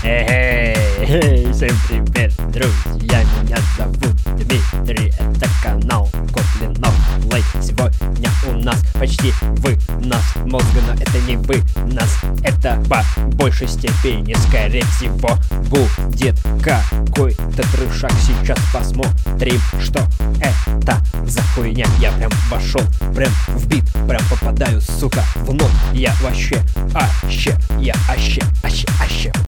Эй, всем привет, друзья, меня зовут Дмитрий, это канал Котлинов Плей. Сегодня у нас почти вы нас, мозга, но это не вы нас, это по большей степени, скорее всего, будет какой-то трешак. Сейчас посмотрим, что это за хуйня. Я прям вошел, прям в бит, прям попадаю, сука, в нот. Я вообще, я аще.